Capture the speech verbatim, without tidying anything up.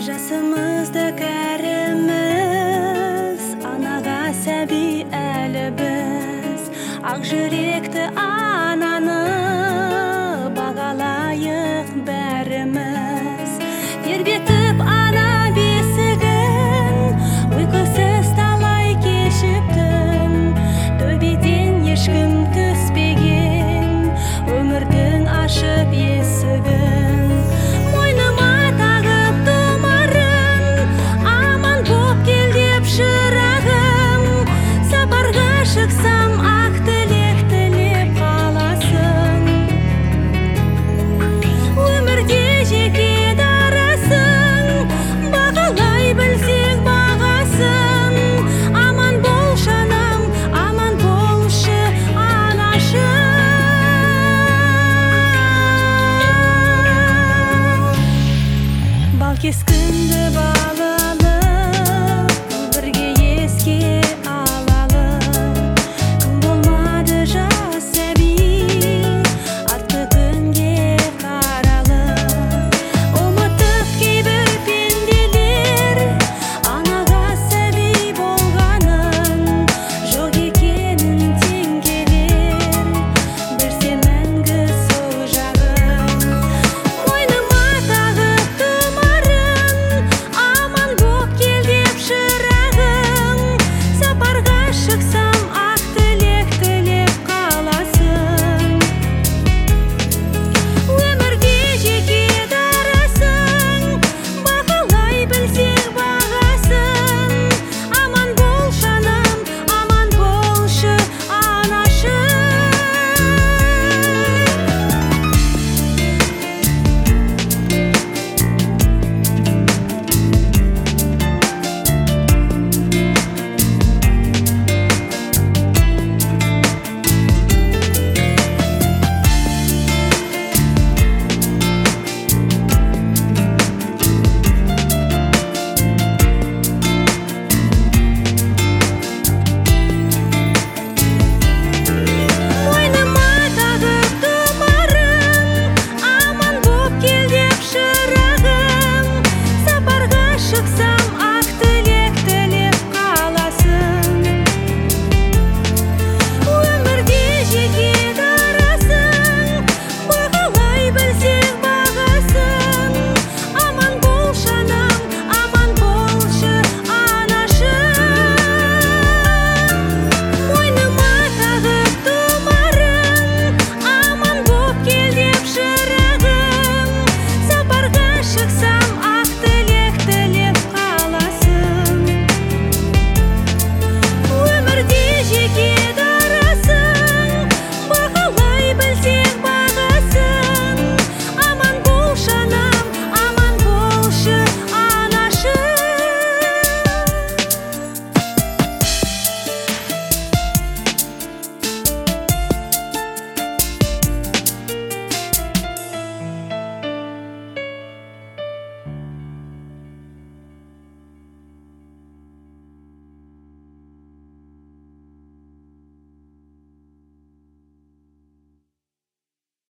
жасымызды кәріміз, анаға сәби әлі біз. Ақ жүректі ананы бағалайық бәріміз. Тербетіп ана бесігін, ұйқысыз талай кешіп түн. Төбеден ешкім түспеген, өмірдің ашып есігін. Мойныма тағып тұмарын, аман боп кел деп шырағым. Сапарға шықсам ақ тілек тілеп қаласың. Өмірде жеке дарасың, бағалай білсең бағасын. Аман бол жаным, аман болшы анашым. Бал кескінді